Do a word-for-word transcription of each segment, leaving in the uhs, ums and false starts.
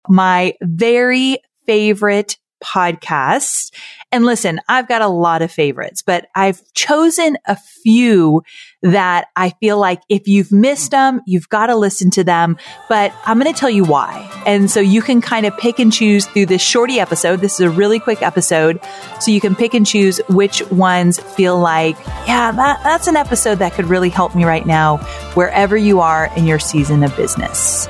my very favorite podcasts. And listen, I've got a lot of favorites, but I've chosen a few that I feel like if you've missed them, you've got to listen to them. But I'm going to tell you why. And so you can kind of pick and choose through this shorty episode. This is a really quick episode. So you can pick and choose which ones feel like, yeah, that, that's an episode that could really help me right now, wherever you are in your season of business.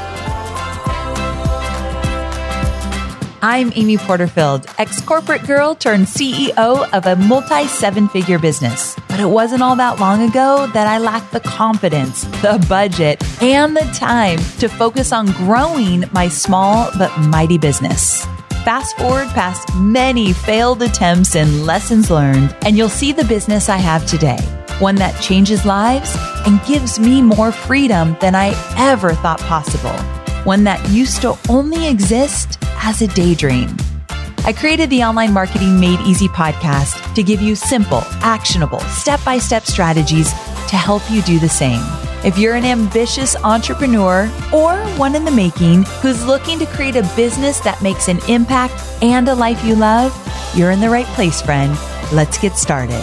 I'm Amy Porterfield, ex-corporate girl turned C E O of a multi-seven-figure business. But it wasn't all that long ago that I lacked the confidence, the budget, and the time to focus on growing my small but mighty business. Fast forward past many failed attempts and lessons learned, and you'll see the business I have today. One that changes lives and gives me more freedom than I ever thought possible. One that used to only exist as a daydream. I created the Online Marketing Made Easy podcast to give you simple, actionable, step-by-step strategies to help you do the same. If you're an ambitious entrepreneur or one in the making who's looking to create a business that makes an impact and a life you love, you're in the right place, friend. Let's get started.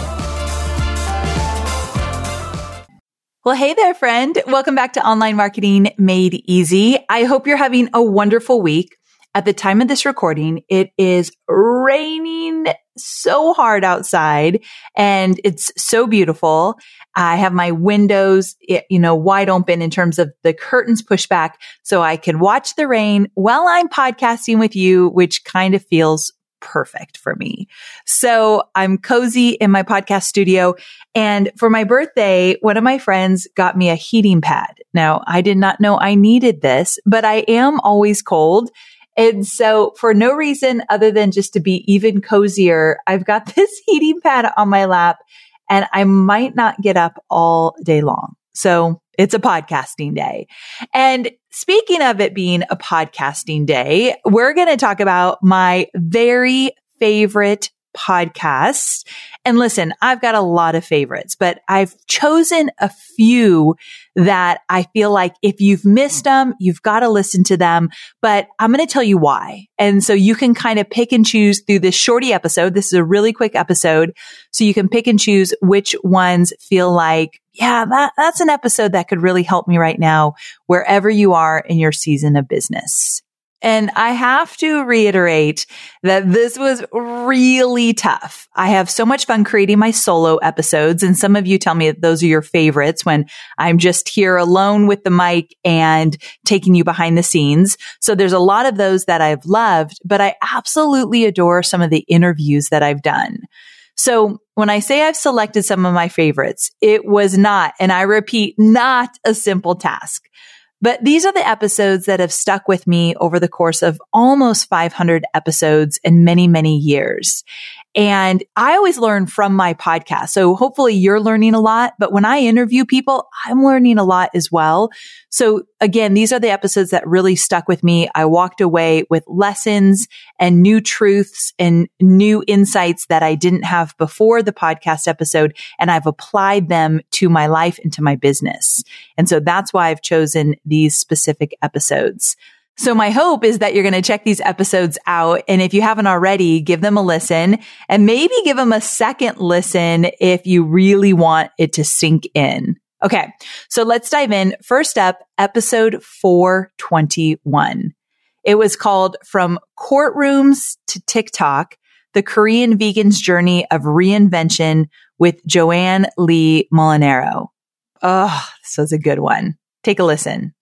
Well, hey there, friend. Welcome back to Online Marketing Made Easy. I hope you're having a wonderful week. At the time of this recording, it is raining so hard outside and it's so beautiful. I have my windows, you know, wide open in terms of the curtains pushed back so I can watch the rain while I'm podcasting with you, which kind of feels perfect for me. So I'm cozy in my podcast studio. And for my birthday, one of my friends got me a heating pad. Now, I did not know I needed this, but I am always cold. And so for no reason other than just to be even cozier, I've got this heating pad on my lap and I might not get up all day long. So it's a podcasting day. And speaking of it being a podcasting day, we're going to talk about my very favorite podcasts. And listen, I've got a lot of favorites, but I've chosen a few that I feel like if you've missed them, you've got to listen to them. But I'm going to tell you why. And so you can kind of pick and choose through this shorty episode. This is a really quick episode. So you can pick and choose which ones feel like, yeah, that, that's an episode that could really help me right now, wherever you are in your season of business. And I have to reiterate that this was really tough. I have so much fun creating my solo episodes. And some of you tell me that those are your favorites when I'm just here alone with the mic and taking you behind the scenes. So there's a lot of those that I've loved, but I absolutely adore some of the interviews that I've done. So when I say I've selected some of my favorites, it was not, and I repeat, not a simple task. But these are the episodes that have stuck with me over the course of almost five hundred episodes and many, many years. And I always learn from my podcast. So hopefully you're learning a lot, but when I interview people, I'm learning a lot as well. So again, these are the episodes that really stuck with me. I walked away with lessons and new truths and new insights that I didn't have before the podcast episode, and I've applied them to my life and to my business. And so that's why I've chosen these specific episodes. So my hope is that you're going to check these episodes out. And if you haven't already, give them a listen and maybe give them a second listen if you really want it to sink in. Okay. So let's dive in. First up, episode four twenty-one. It was called From Courtrooms to TikTok, the Korean Vegan's Journey of Reinvention with Joanne Lee Molinaro. Oh, this was a good one. Take a listen.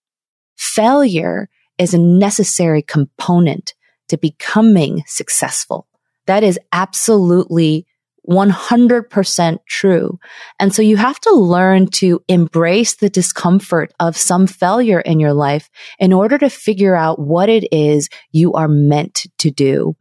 Failure is a necessary component to becoming successful. That is absolutely one hundred percent true. And so you have to learn to embrace the discomfort of some failure in your life in order to figure out what it is you are meant to do.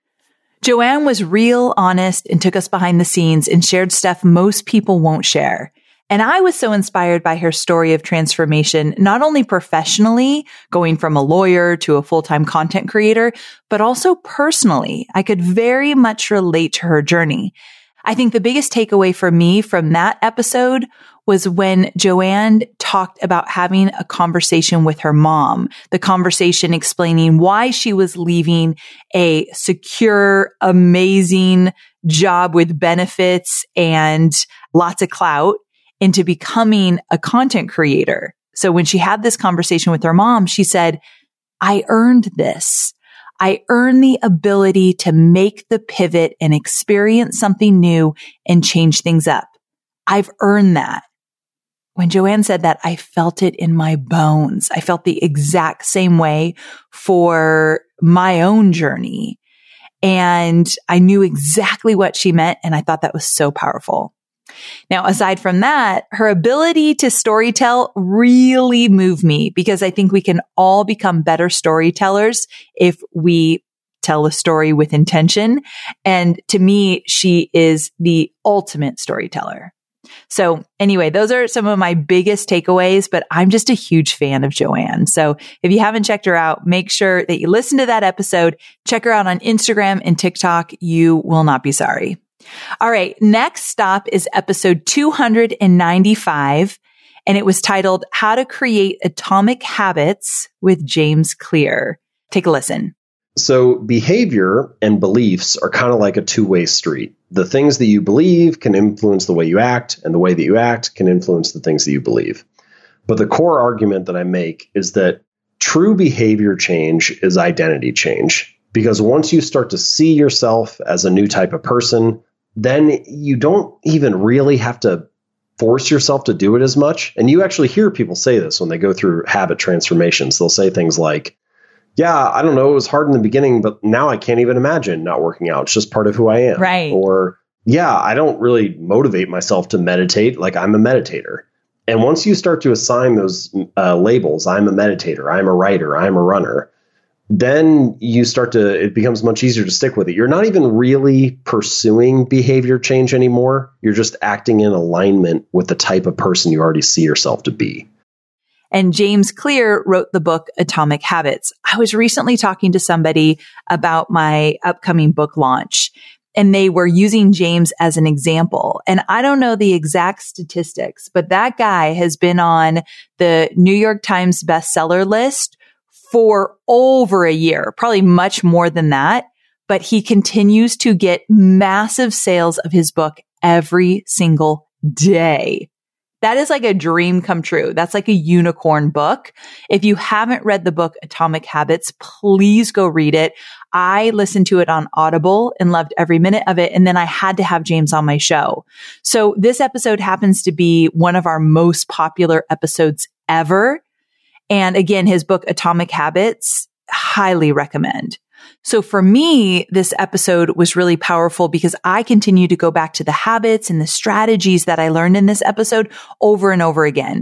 Joanne was real honest and took us behind the scenes and shared stuff most people won't share. And I was so inspired by her story of transformation, not only professionally, going from a lawyer to a full-time content creator, but also personally. I could very much relate to her journey. I think the biggest takeaway for me from that episode was when Joanne talked about having a conversation with her mom, the conversation explaining why she was leaving a secure, amazing job with benefits and lots of clout into becoming a content creator. So when she had this conversation with her mom, she said, I earned this. I earned the ability to make the pivot and experience something new and change things up. I've earned that. When Joanne said that, I felt it in my bones. I felt the exact same way for my own journey. And I knew exactly what she meant. And I thought that was so powerful. Now, aside from that, her ability to storytell really moved me because I think we can all become better storytellers if we tell a story with intention. And to me, she is the ultimate storyteller. So anyway, those are some of my biggest takeaways, but I'm just a huge fan of Joanne. So if you haven't checked her out, make sure that you listen to that episode. Check her out on Instagram and TikTok. You will not be sorry. All right. Next stop is episode two hundred ninety-five, and it was titled How to Create Atomic Habits with James Clear. Take a listen. So behavior and beliefs are kind of like a two-way street. The things that you believe can influence the way you act, and the way that you act can influence the things that you believe. But the core argument that I make is that true behavior change is identity change. Because once you start to see yourself as a new type of person, then you don't even really have to force yourself to do it as much. And you actually hear people say this when they go through habit transformations. They'll say things like, yeah, I don't know, it was hard in the beginning, but now I can't even imagine not working out. It's just part of who I am. Right. Or, yeah, I don't really motivate myself to meditate. Like, I'm a meditator. And once you start to assign those uh, labels, I'm a meditator, I'm a writer, I'm a runner, then you start to, it becomes much easier to stick with it. You're not even really pursuing behavior change anymore. You're just acting in alignment with the type of person you already see yourself to be. And James Clear wrote the book Atomic Habits. I was recently talking to somebody about my upcoming book launch, and they were using James as an example. And I don't know the exact statistics, but that guy has been on the New York Times bestseller list for over a year, probably much more than that. But he continues to get massive sales of his book every single day. That is like a dream come true. That's like a unicorn book. If you haven't read the book Atomic Habits, please go read it. I listened to it on Audible and loved every minute of it. And then I had to have James on my show. So this episode happens to be one of our most popular episodes ever. And again, his book Atomic Habits, highly recommend. So for me, this episode was really powerful because I continue to go back to the habits and the strategies that I learned in this episode over and over again.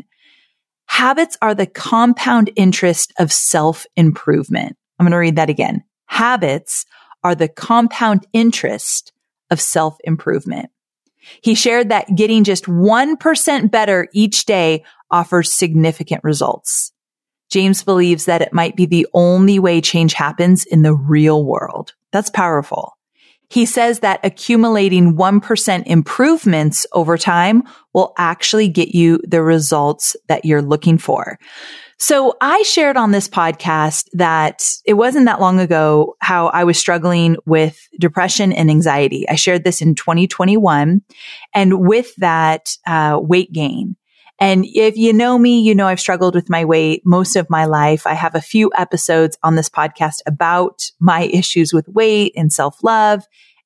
Habits are the compound interest of self-improvement. I'm going to read that again. Habits are the compound interest of self-improvement. He shared that getting just one percent better each day offers significant results. James believes that it might be the only way change happens in the real world. That's powerful. He says that accumulating one percent improvements over time will actually get you the results that you're looking for. So I shared on this podcast that it wasn't that long ago how I was struggling with depression and anxiety. I shared this in twenty twenty-one, and with that, uh, weight gain. And if you know me, you know I've struggled with my weight most of my life. I have a few episodes on this podcast about my issues with weight and self-love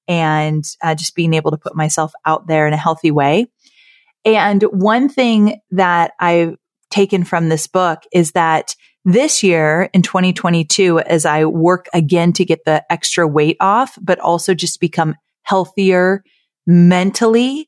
and uh, just being able to put myself out there in a healthy way. And one thing that I've taken from this book is that this year in twenty twenty-two, as I work again to get the extra weight off, but also just become healthier mentally,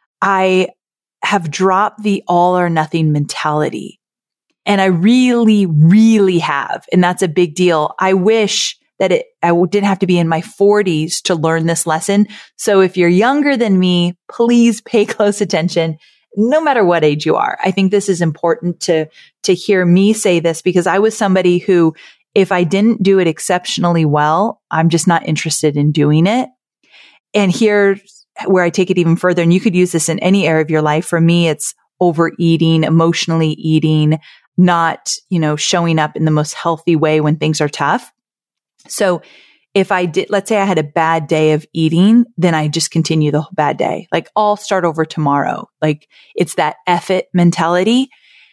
I have dropped the all or nothing mentality. And I really, really have. And that's a big deal. I wish that it, I didn't have to be in my forties to learn this lesson. So if you're younger than me, please pay close attention, no matter what age you are. I think this is important to, to hear me say this because I was somebody who, if I didn't do it exceptionally well, I'm just not interested in doing it. And here's where I take it even further, and you could use this in any area of your life. For me, it's overeating, emotionally eating, not, you know, showing up in the most healthy way when things are tough. So if I did, let's say I had a bad day of eating, then I just continue the bad day. Like I'll start over tomorrow. Like it's that F it mentality.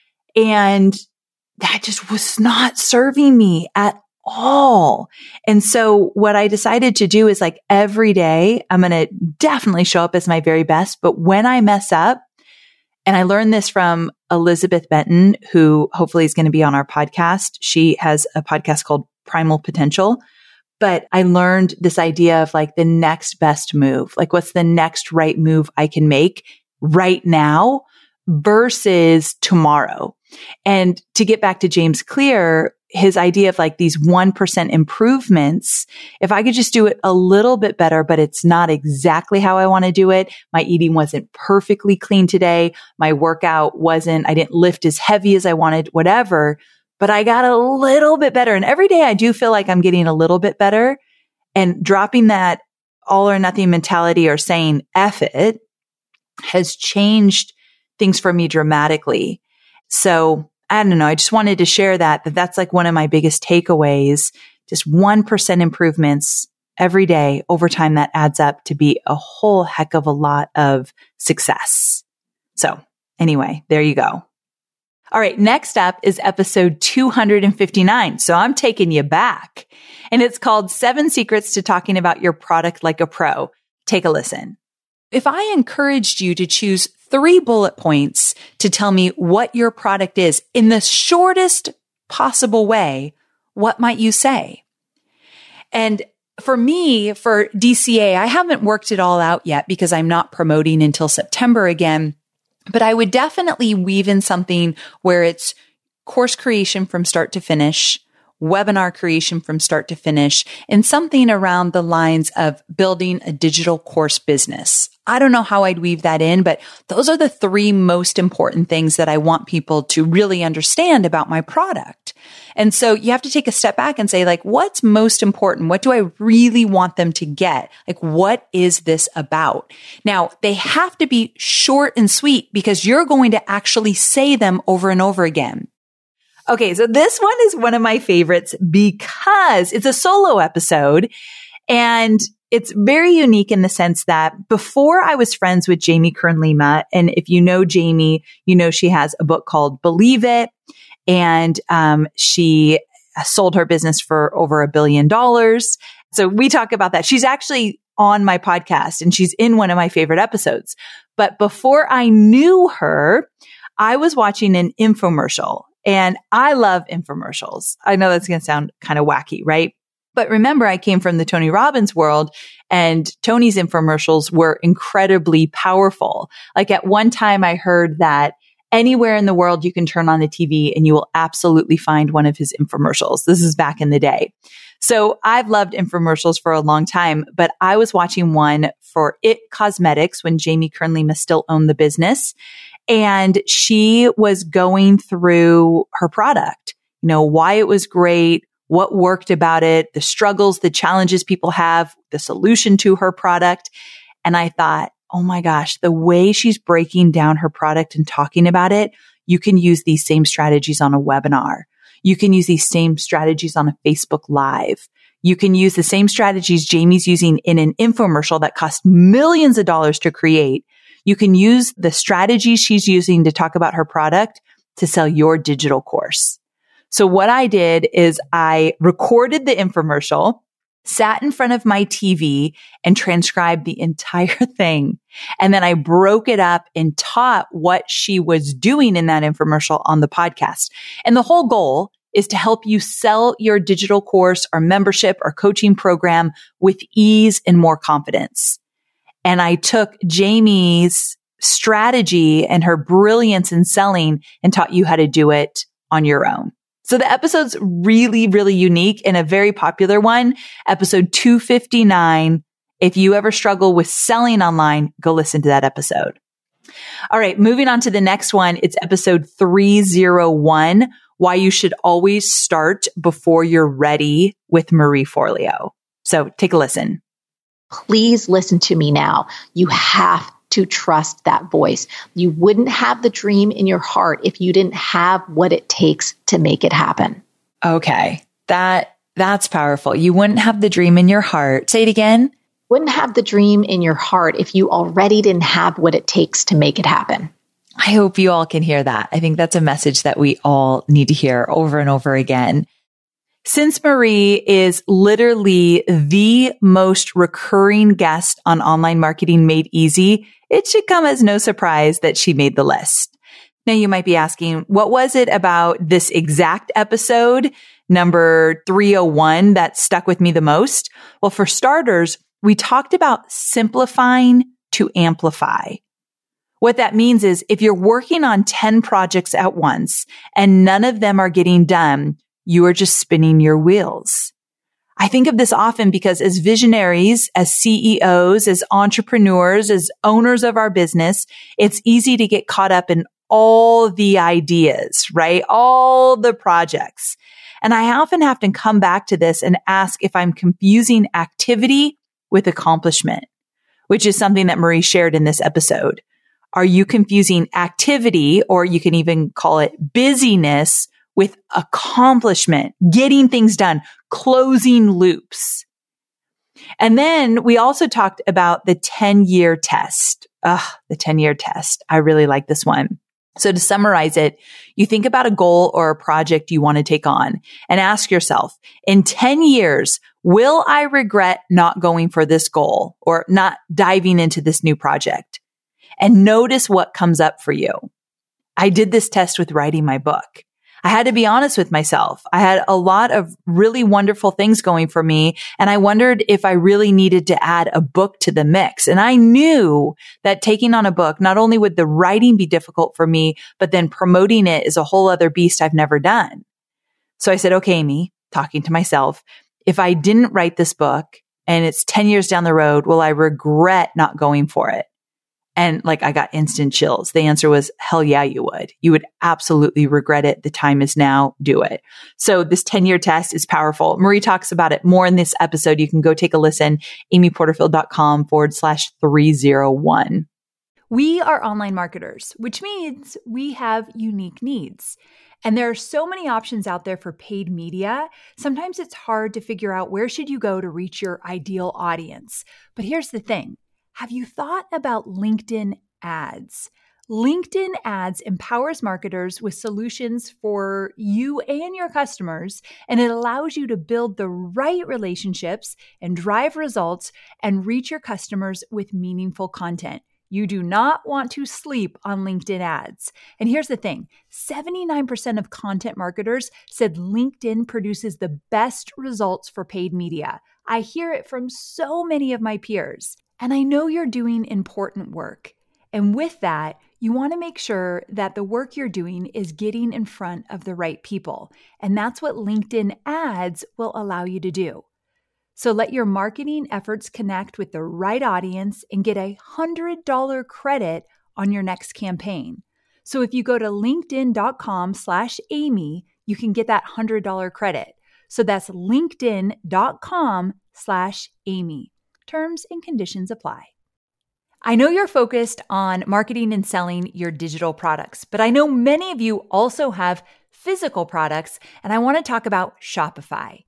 And that just was not serving me at all. And so what I decided to do is like every day, I'm going to definitely show up as my very best. But when I mess up, and I learned this from Elizabeth Benton, who hopefully is going to be on our podcast. She has a podcast called Primal Potential. But I learned this idea of like the next best move. Like what's the next right move I can make right now versus tomorrow. And to get back to James Clear, his idea of like these one percent improvements, if I could just do it a little bit better, but it's not exactly how I want to do it. My eating wasn't perfectly clean today. My workout wasn't, I didn't lift as heavy as I wanted, whatever. But I got a little bit better. And every day I do feel like I'm getting a little bit better, and dropping that all or nothing mentality or saying F it has changed things for me dramatically. So I don't know. I just wanted to share that, that that's like one of my biggest takeaways, just one percent improvements every day over time that adds up to be a whole heck of a lot of success. So anyway, there you go. All right. Next up is episode two hundred fifty-nine. So I'm taking you back, and it's called Seven Secrets to Talking About Your Product Like a Pro. Take a listen. If I encouraged you to choose three bullet points to tell me what your product is in the shortest possible way, what might you say? And for me, for D C A, I haven't worked it all out yet because I'm not promoting until September again. But I would definitely weave in something where it's course creation from start to finish, webinar creation from start to finish, and something around the lines of building a digital course business. I don't know how I'd weave that in, but those are the three most important things that I want people to really understand about my product. And so you have to take a step back and say, like, what's most important? What do I really want them to get? Like, what is this about? Now, they have to be short and sweet because you're going to actually say them over and over again. Okay, so this one is one of my favorites because it's a solo episode, and it's very unique in the sense that before I was friends with Jamie Kern-Lima, and if you know Jamie, you know she has a book called Believe It, and um, she sold her business for over a billion dollars. So we talk about that. She's actually on my podcast, and she's in one of my favorite episodes. But before I knew her, I was watching an infomercial. And I love infomercials. I know that's going to sound kind of wacky, right? But remember, I came from the Tony Robbins world, and Tony's infomercials were incredibly powerful. Like at one time I heard that anywhere in the world you can turn on the T V and you will absolutely find one of his infomercials. This is back in the day. So I've loved infomercials for a long time, but I was watching one for It Cosmetics when Jamie Kern-Lima still owned the business. And she was going through her product, you know, why it was great, what worked about it, the struggles, the challenges people have, the solution to her product. And I thought, oh my gosh, the way she's breaking down her product and talking about it, you can use these same strategies on a webinar. You can use these same strategies on a Facebook Live. You can use the same strategies Jamie's using in an infomercial that cost millions of dollars to create. You can use the strategies she's using to talk about her product to sell your digital course. So what I did is I recorded the infomercial, sat in front of my T V and transcribed the entire thing. And then I broke it up and taught what she was doing in that infomercial on the podcast. And the whole goal is to help you sell your digital course or membership or coaching program with ease and more confidence. And I took Jamie's strategy and her brilliance in selling and taught you how to do it on your own. So the episode's really, really unique and a very popular one. Episode two fifty-nine. If you ever struggle with selling online, go listen to that episode. All right, moving on to the next one. It's episode three oh one, Why You Should Always Start Before You're Ready with Marie Forleo. So take a listen. Please listen to me now. You have to trust that voice. You wouldn't have the dream in your heart if you didn't have what it takes to make it happen. Okay. That, that's powerful. You wouldn't have the dream in your heart. Say it again. Wouldn't have the dream in your heart if you already didn't have what it takes to make it happen. I hope you all can hear that. I think that's a message that we all need to hear over and over again. Since Marie is literally the most recurring guest on Online Marketing Made Easy, it should come as no surprise that she made the list. Now you might be asking, what was it about this exact episode, number three oh one, that stuck with me the most? Well, for starters, we talked about simplifying to amplify. What that means is if you're working on ten projects at once and none of them are getting done, you are just spinning your wheels. I think of this often because as visionaries, as C E Os, as entrepreneurs, as owners of our business, it's easy to get caught up in all the ideas, right? All the projects. And I often have to come back to this and ask if I'm confusing activity with accomplishment, which is something that Marie shared in this episode. Are you confusing activity, or you can even call it busyness, with accomplishment, getting things done, closing loops? And then we also talked about the ten-year test. Ugh, the ten-year test. I really like this one. So to summarize it, you think about a goal or a project you want to take on and ask yourself, in ten years, will I regret not going for this goal or not diving into this new project? And notice what comes up for you. I did this test with writing my book. I had to be honest with myself. I had a lot of really wonderful things going for me, and I wondered if I really needed to add a book to the mix. And I knew that taking on a book, not only would the writing be difficult for me, but then promoting it is a whole other beast I've never done. So I said, okay, Amy, talking to myself, if I didn't write this book and it's ten years down the road, will I regret not going for it? And like, I got instant chills. The answer was, hell yeah, you would. You would absolutely regret it. The time is now. Do it. So this ten-year test is powerful. Marie talks about it more in this episode. You can go take a listen, amyporterfield.com forward slash 301. We are online marketers, which means we have unique needs. And there are so many options out there for paid media. Sometimes it's hard to figure out where should you go to reach your ideal audience. But here's the thing. Have you thought about LinkedIn ads? LinkedIn ads empowers marketers with solutions for you and your customers, and it allows you to build the right relationships and drive results and reach your customers with meaningful content. You do not want to sleep on LinkedIn ads. And here's the thing, seventy-nine percent of content marketers said LinkedIn produces the best results for paid media. I hear it from so many of my peers. And I know you're doing important work. And with that, you want to make sure that the work you're doing is getting in front of the right people. And that's what LinkedIn ads will allow you to do. So let your marketing efforts connect with the right audience and get a one hundred dollars credit on your next campaign. So if you go to linkedin.com slash Amy, you can get that one hundred dollars credit. So that's linkedin.com slash Amy. Terms and conditions apply. I know you're focused on marketing and selling your digital products, but I know many of you also have physical products, and I want to talk about Shopify.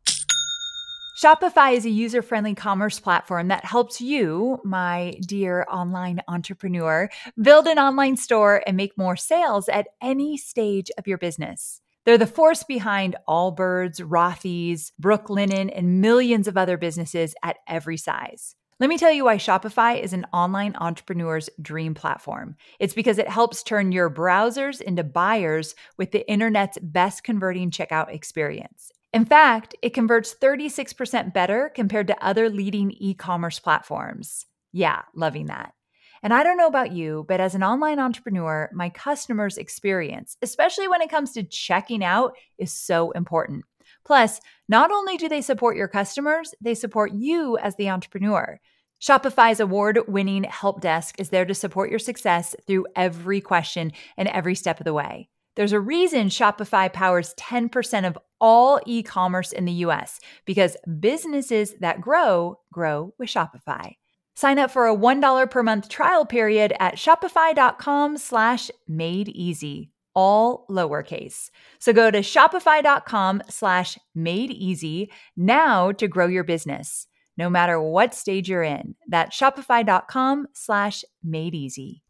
Shopify is a user-friendly commerce platform that helps you, my dear online entrepreneur, build an online store and make more sales at any stage of your business. They're the force behind Allbirds, Rothy's, Brooklinen, and millions of other businesses at every size. Let me tell you why Shopify is an online entrepreneur's dream platform. It's because it helps turn your browsers into buyers with the internet's best converting checkout experience. In fact, it converts thirty-six percent better compared to other leading e-commerce platforms. Yeah, loving that. And I don't know about you, but as an online entrepreneur, my customers' experience, especially when it comes to checking out, is so important. Plus, not only do they support your customers, they support you as the entrepreneur. Shopify's award-winning help desk is there to support your success through every question and every step of the way. There's a reason Shopify powers ten percent of all e-commerce in the U S, because businesses that grow, grow with Shopify. Sign up for a one dollar per month trial period at shopify.com slash made easy, all lowercase. So go to shopify.com slash made easy now to grow your business, no matter what stage you're in. That's shopify.com slash made easy.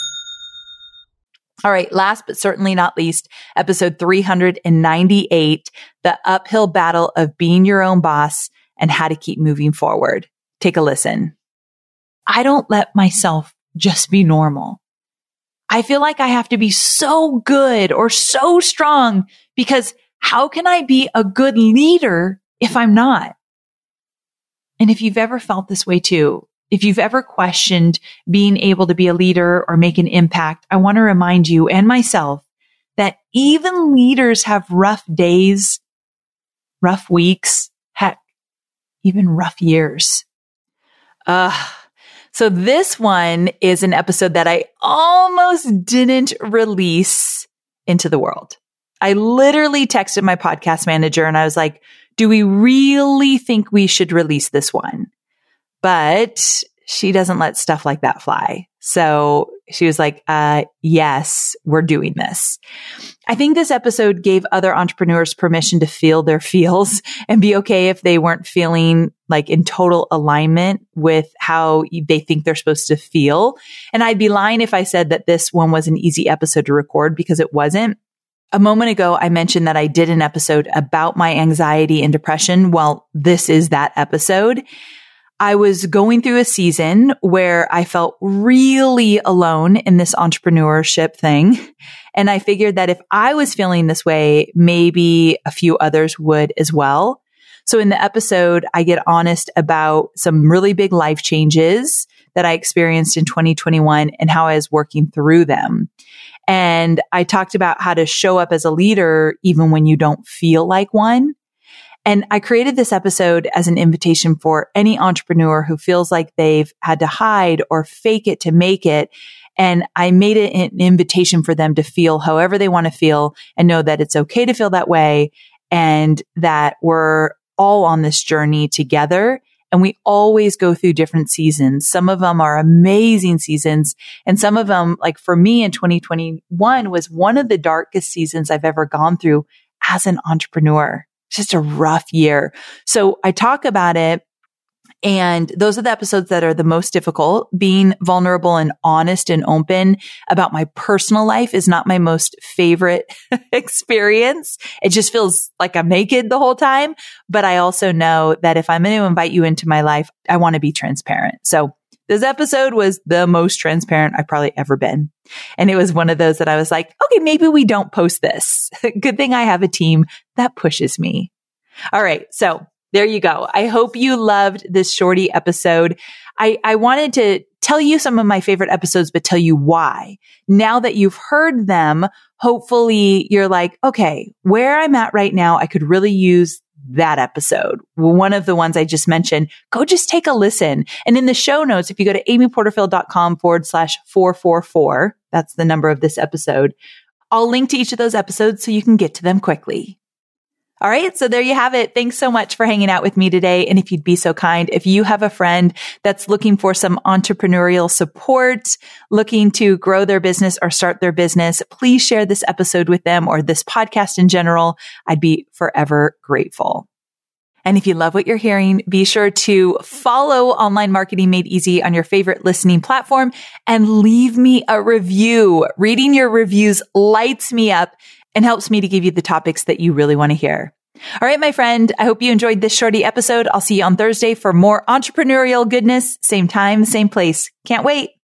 All right, last but certainly not least, episode three hundred ninety-eight, the uphill battle of being your own boss and how to keep moving forward. Take a listen. I don't let myself just be normal. I feel like I have to be so good or so strong because how can I be a good leader if I'm not? And if you've ever felt this way too, if you've ever questioned being able to be a leader or make an impact, I want to remind you and myself that even leaders have rough days, rough weeks, heck, even rough years. Uh, so this one is an episode that I almost didn't release into the world. I literally texted my podcast manager and I was like, do we really think we should release this one? But she doesn't let stuff like that fly. So she was like, uh, yes, we're doing this. I think this episode gave other entrepreneurs permission to feel their feels and be okay if they weren't feeling like in total alignment with how they think they're supposed to feel. And I'd be lying if I said that this one was an easy episode to record because it wasn't. A moment ago, I mentioned that I did an episode about my anxiety and depression. Well, this is that episode. I was going through a season where I felt really alone in this entrepreneurship thing. And I figured that if I was feeling this way, maybe a few others would as well. So in the episode, I get honest about some really big life changes that I experienced in twenty twenty-one and how I was working through them. And I talked about how to show up as a leader even when you don't feel like one. And I created this episode as an invitation for any entrepreneur who feels like they've had to hide or fake it to make it. And I made it an invitation for them to feel however they want to feel and know that it's okay to feel that way and that we're all on this journey together. And we always go through different seasons. Some of them are amazing seasons. And some of them, like for me in twenty twenty-one, was one of the darkest seasons I've ever gone through as an entrepreneur. Just a rough year. So I talk about it. And those are the episodes that are the most difficult. Being vulnerable and honest and open about my personal life is not my most favorite experience. It just feels like I'm naked the whole time. But I also know that if I'm going to invite you into my life, I want to be transparent. So this episode was the most transparent I've probably ever been. And it was one of those that I was like, okay, maybe we don't post this. Good thing I have a team that pushes me. All right. So there you go. I hope you loved this shorty episode. I, I wanted to tell you some of my favorite episodes, but tell you why. Now that you've heard them, hopefully you're like, okay, where I'm at right now, I could really use that episode. One of the ones I just mentioned, go just take a listen. And in the show notes, if you go to amyporterfield.com forward slash 444, that's the number of this episode, I'll link to each of those episodes so you can get to them quickly. All right. So there you have it. Thanks so much for hanging out with me today. And if you'd be so kind, if you have a friend that's looking for some entrepreneurial support, looking to grow their business or start their business, please share this episode with them or this podcast in general. I'd be forever grateful. And if you love what you're hearing, be sure to follow Online Marketing Made Easy on your favorite listening platform and leave me a review. Reading your reviews lights me up and helps me to give you the topics that you really want to hear. All right, my friend, I hope you enjoyed this shorty episode. I'll see you on Thursday for more entrepreneurial goodness. Same time, same place. Can't wait.